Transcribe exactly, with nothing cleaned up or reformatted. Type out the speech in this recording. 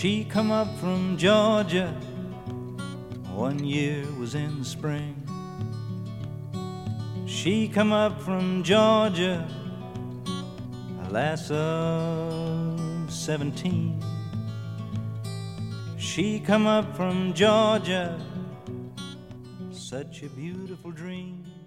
She come up from Georgia, one year was in the spring. She come up from Georgia, a lass of seventeen. She come up from Georgia, such a beautiful dream.